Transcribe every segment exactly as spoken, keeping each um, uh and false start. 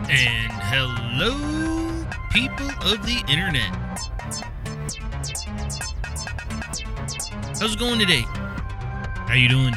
And hello, people of the internet. How's it going today? How you doing?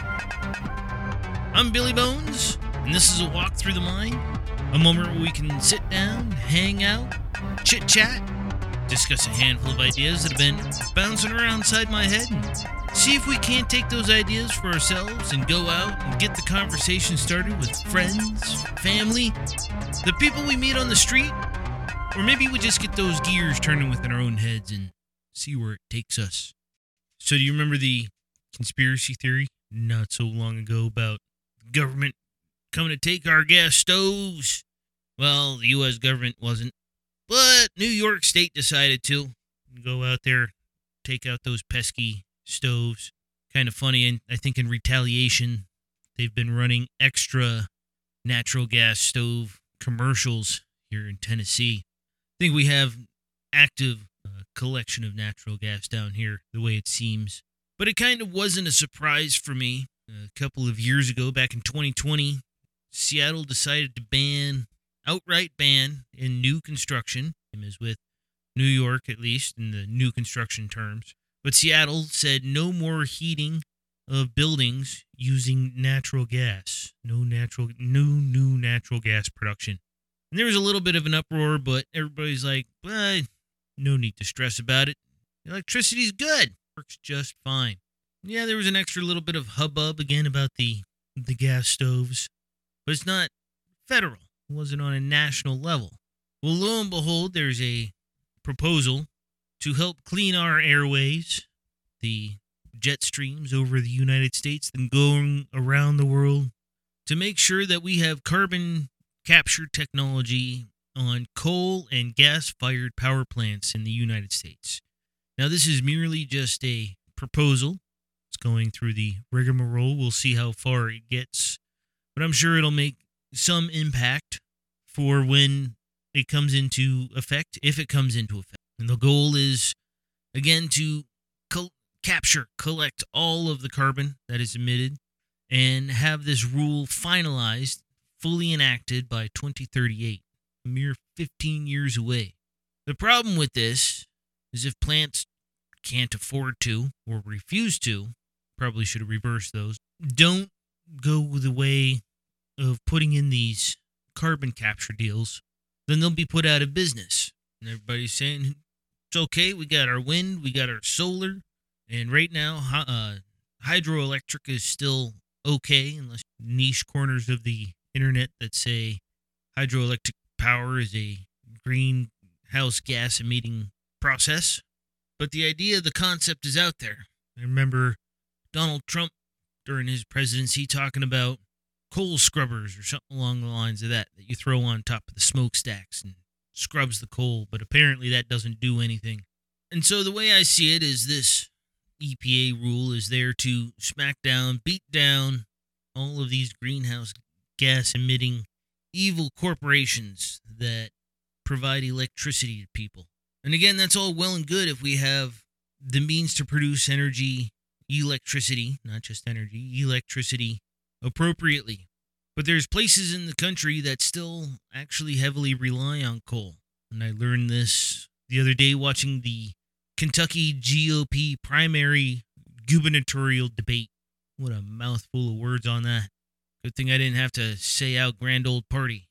I'm Billy Bones, and this is a walk through the mind, a moment where we can sit down, hang out, chit-chat, discuss a handful of ideas that have been bouncing around inside my head, and see if we can't take those ideas for ourselves and go out and get the conversation started with friends, family, the people we meet on the street, or maybe we just get those gears turning within our own heads and see where it takes us. So do you remember the conspiracy theory not so long ago about the government coming to take our gas stoves? Well, the U S government wasn't, but New York State decided to go out there, take out those pesky stoves. Kind of funny, and I think in retaliation, they've been running extra natural gas stove commercials here in Tennessee. I think we have active uh, collection of natural gas down here, the way it seems. But it kind of wasn't a surprise for me. A couple of years ago, back in twenty twenty, Seattle decided to ban, outright ban, in new construction, as with New York at least, in the new construction terms. But Seattle said no more heating of buildings using natural gas. No natural, no new natural gas production. And there was a little bit of an uproar, but everybody's like, well, no need to stress about it. Electricity's good. Works just fine. Yeah, there was an extra little bit of hubbub again about the, the gas stoves. But it's not federal. It wasn't on a national level. Well, lo and behold, there's a proposal to help clean our airways, the jet streams over the United States, then going around the world, to make sure that we have carbon capture technology on coal and gas-fired power plants in the United States. Now, this is merely just a proposal. It's going through the rigmarole. We'll see how far it gets. But I'm sure it'll make some impact for when it comes into effect, if it comes into effect. And the goal is, again, to co- capture, collect all of the carbon that is emitted and have this rule finalized, fully enacted by twenty thirty-eight, a mere fifteen years away. The problem with this is if plants can't afford to or refuse to, probably should have reversed those, don't go the way of putting in these carbon capture deals, then they'll be put out of business. And everybody's saying, it's okay, we got our wind, we got our solar, and right now, uh, hydroelectric is still okay, unless niche corners of the internet that say hydroelectric power is a greenhouse gas emitting process. But the idea, the concept is out there. I remember Donald Trump during his presidency talking about coal scrubbers or something along the lines of that, that you throw on top of the smokestacks and scrubs the coal, but apparently that doesn't do anything. And so the way I see it is this E P A rule is there to smack down, beat down all of these greenhouse gas emitting evil corporations that provide electricity to people. And again, that's all well and good if we have the means to produce energy, electricity, not just energy, electricity appropriately. But there's places in the country that still actually heavily rely on coal. And I learned this the other day watching the Kentucky G O P primary gubernatorial debate. What a mouthful of words on that. Good thing I didn't have to say out grand old party.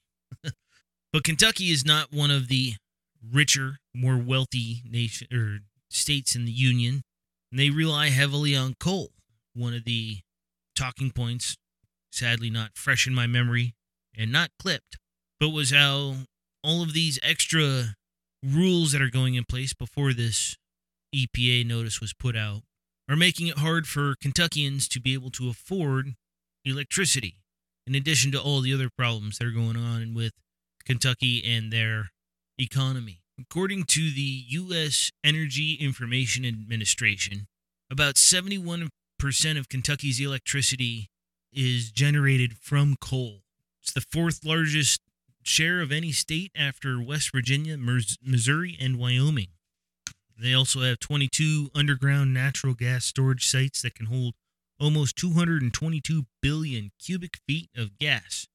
But Kentucky is not one of the richer, more wealthy nation or states in the union. And they rely heavily on coal. One of the talking points, sadly not fresh in my memory and not clipped, but was how all of these extra rules that are going in place before this E P A notice was put out are making it hard for Kentuckians to be able to afford electricity, in addition to all the other problems that are going on with Kentucky and their economy. According to the U S Energy Information Administration, about seventy-one percent of Kentucky's electricity is generated from coal. It's the fourth largest share of any state after West Virginia, Missouri, and Wyoming. They also have twenty-two underground natural gas storage sites that can hold almost two hundred twenty-two billion cubic feet of gas, which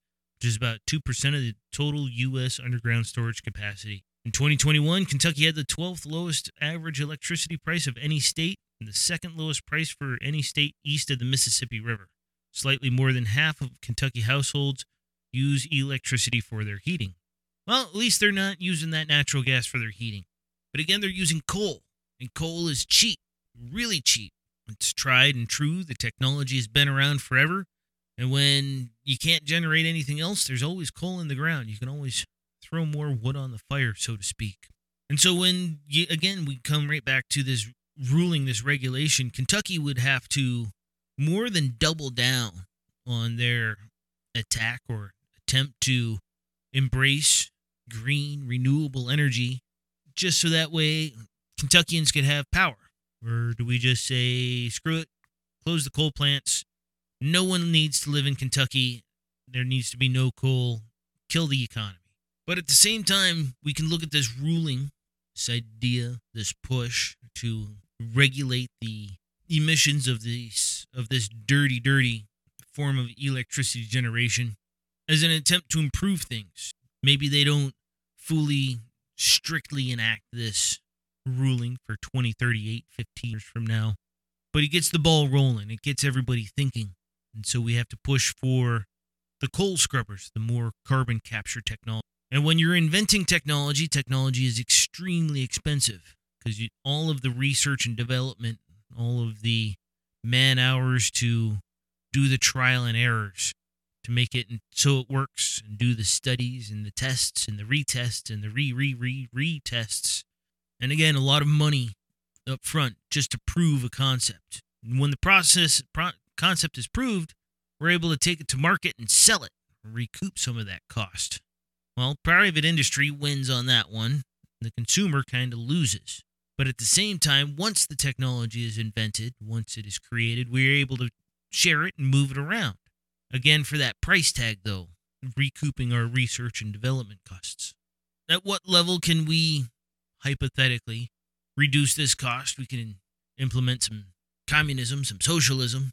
which is about two percent of the total U S underground storage capacity. In twenty twenty-one, Kentucky had the twelfth lowest average electricity price of any state and the second lowest price for any state east of the Mississippi River. Slightly more than half of Kentucky households use electricity for their heating. Well, at least they're not using that natural gas for their heating. But again, they're using coal, and coal is cheap, really cheap. It's tried and true. The technology has been around forever. And when you can't generate anything else, there's always coal in the ground. You can always throw more wood on the fire, so to speak. And so when, you, again, we come right back to this ruling, this regulation, Kentucky would have to more than double down on their attack or attempt to embrace green, renewable energy, just so that way Kentuckians could have power. Or do we just say, screw it, close the coal plants? No one needs to live in Kentucky. There needs to be no coal. Kill the economy. But at the same time, we can look at this ruling, this idea, this push to regulate the emissions of these of this dirty, dirty form of electricity generation as an attempt to improve things. Maybe they don't fully, strictly enact this ruling for twenty thirty-eight, fifteen years from now. But it gets the ball rolling. It gets everybody thinking. And so we have to push for the coal scrubbers, the more carbon capture technology. And when you're inventing technology, technology is extremely expensive because all of the research and development, all of the man hours to do the trial and errors to make it so it works and do the studies and the tests and the retests and the re-re-re-retests. And again, a lot of money up front just to prove a concept. And when the process pro- concept is proved, we're able to take it to market and sell it, recoup some of that cost. Well, private industry wins on that one. The consumer kind of loses. But at the same time, once the technology is invented, once it is created, we're able to share it and move it around. Again, for that price tag, though, recouping our research and development costs. At what level can we, hypothetically, reduce this cost? We can implement some communism, some socialism,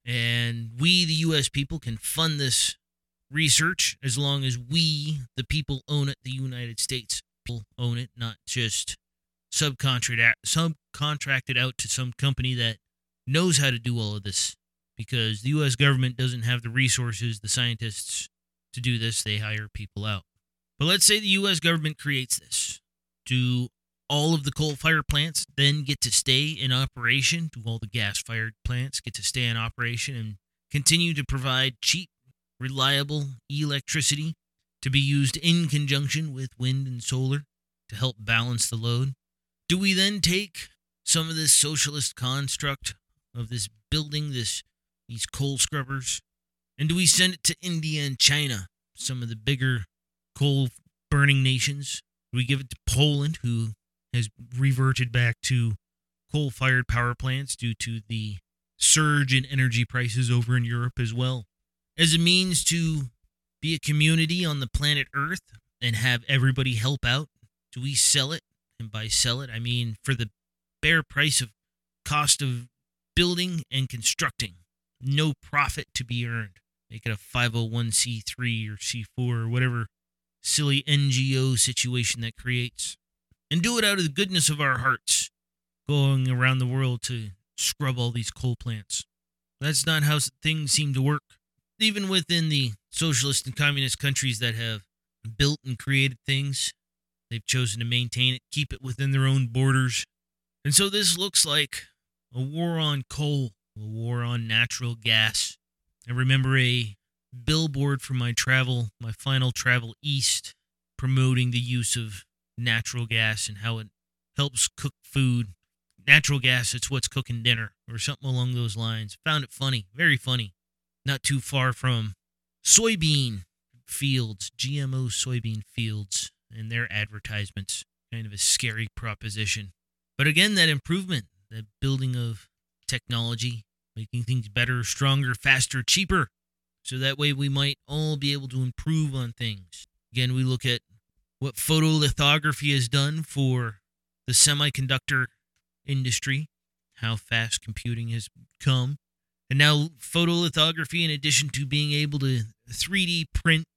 and we, the U S people, can fund this research as long as we, the people, own it. The United States people own it, not just subcontract subcontracted out to some company that knows how to do all of this. Because the U S government doesn't have the resources, the scientists, to do this. They hire people out. But let's say the U S government creates this. Do all of the coal-fired plants then get to stay in operation? Do all the gas-fired plants get to stay in operation and continue to provide cheap, reliable electricity to be used in conjunction with wind and solar to help balance the load? Do we then take some of this socialist construct of this building, this these coal scrubbers, and do we send it to India and China, some of the bigger coal-burning nations? Do we give it to Poland, who has reverted back to coal-fired power plants due to the surge in energy prices over in Europe as well, as a means to be a community on the planet Earth and have everybody help out? Do we sell it? And by sell it, I mean for the bare price of cost of building and constructing. No profit to be earned. Make it a five oh one c three or C four or whatever silly N G O situation that creates. And do it out of the goodness of our hearts, going around the world to scrub all these coal plants. That's not how things seem to work. Even within the socialist and communist countries that have built and created things, they've chosen to maintain it, keep it within their own borders. And so this looks like a war on coal, a war on natural gas. I remember a billboard from my travel, my final travel east, promoting the use of natural gas and how it helps cook food. Natural gas, it's what's cooking dinner, or something along those lines. Found it funny, very funny. Not too far from soybean fields, G M O soybean fields, and their advertisements. Kind of a scary proposition. But again, that improvement, that building of technology, making things better, stronger, faster, cheaper. So that way we might all be able to improve on things. Again, we look at what photolithography has done for the semiconductor industry, how fast computing has come. And now photolithography, in addition to being able to three D print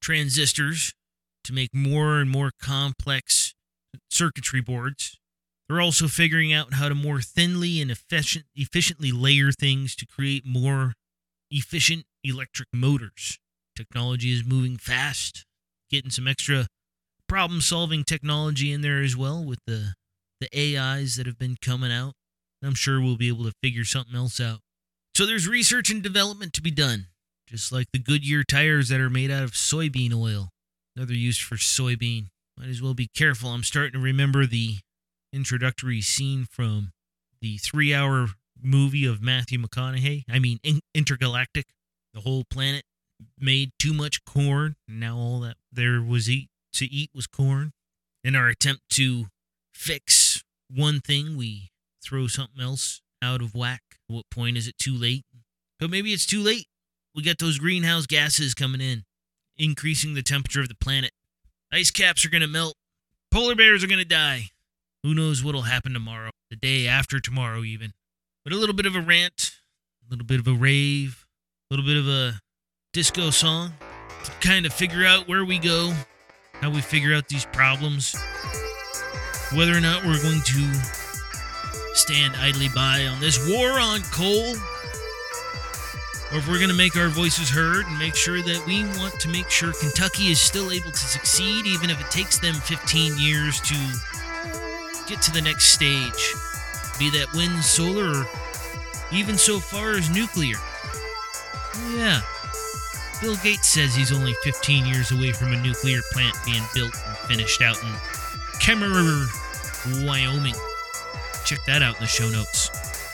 transistors to make more and more complex circuitry boards. They're also figuring out how to more thinly and efficient, efficiently layer things to create more efficient electric motors. Technology is moving fast, getting some extra problem-solving technology in there as well with the, the A Is that have been coming out. I'm sure we'll be able to figure something else out. So there's research and development to be done, just like the Goodyear tires that are made out of soybean oil. Another use for soybean. Might as well be careful. I'm starting to remember the introductory scene from the three-hour movie of Matthew McConaughey. I mean, in- Intergalactic. The whole planet made too much corn, and now all that there was eat to eat was corn. In our attempt to fix one thing, we throw something else out of whack. At what point is it too late? But maybe it's too late. We got those greenhouse gases coming in, increasing the temperature of the planet. Ice caps are going to melt. Polar bears are going to die. Who knows what'll happen tomorrow, the day after tomorrow even. But a little bit of a rant, a little bit of a rave, a little bit of a disco song to kind of figure out where we go, how we figure out these problems, whether or not we're going to stand idly by on this war on coal, or if we're going to make our voices heard and make sure that we want to make sure Kentucky is still able to succeed, even if it takes them fifteen years to get to the next stage, be that wind, solar, or even so far as nuclear. Oh, yeah. Bill Gates says he's only fifteen years away from a nuclear plant being built and finished out in Kemmerer, Wyoming. Check that out in the show notes.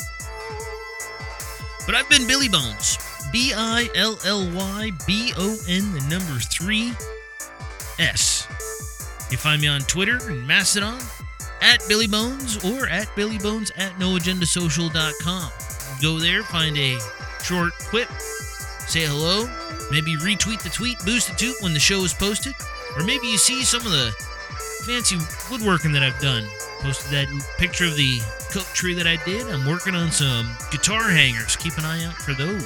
But I've been Billy Bones. B I L L Y B O N, the number three, S. You find me on Twitter and Mastodon, at Billy Bones, or at Billy Bones at no agenda social dot com. Go there, find a short quip, say hello, maybe retweet the tweet, boost the toot when the show is posted, or maybe you see some of the fancy woodworking that I've done. Posted that picture of the coat tree that I did. I'm working on some guitar hangers. Keep an eye out for those.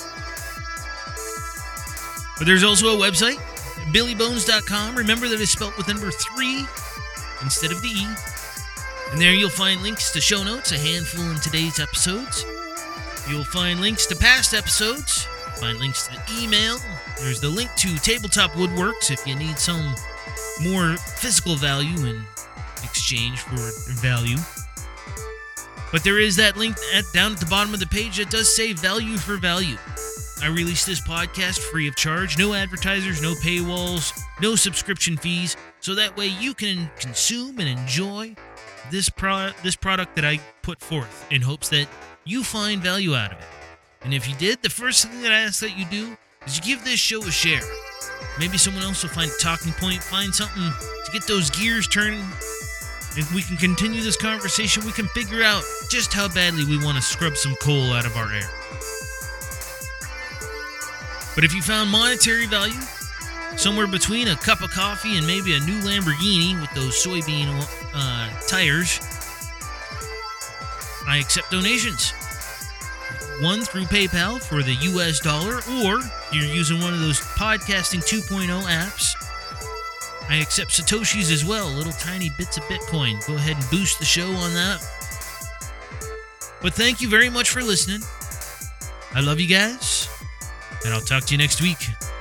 But there's also a website, billy bones dot com. Remember that it's spelled with number three instead of the E. And there you'll find links to show notes, a handful in today's episodes. You'll find links to past episodes. Find links to the email. There's the link to Tabletop Woodworks if you need some more physical value in exchange for value. But there is that link at, down at the bottom of the page that does say value for value. I release this podcast free of charge. No advertisers, no paywalls, no subscription fees. So that way you can consume and enjoy this, pro- this product that I put forth in hopes that you find value out of it. And if you did, the first thing that I ask that you do is you give this show a share. Maybe someone else will find a talking point, find something to get those gears turning. If we can continue this conversation, we can figure out just how badly we want to scrub some coal out of our air. But if you found monetary value, somewhere between a cup of coffee and maybe a new Lamborghini with those soybean uh, tires, I accept donations. One through PayPal for the U S dollar, or you're using one of those podcasting two point oh apps. I accept Satoshis as well, little tiny bits of Bitcoin. Go ahead and boost the show on that. But thank you very much for listening. I love you guys, and I'll talk to you next week.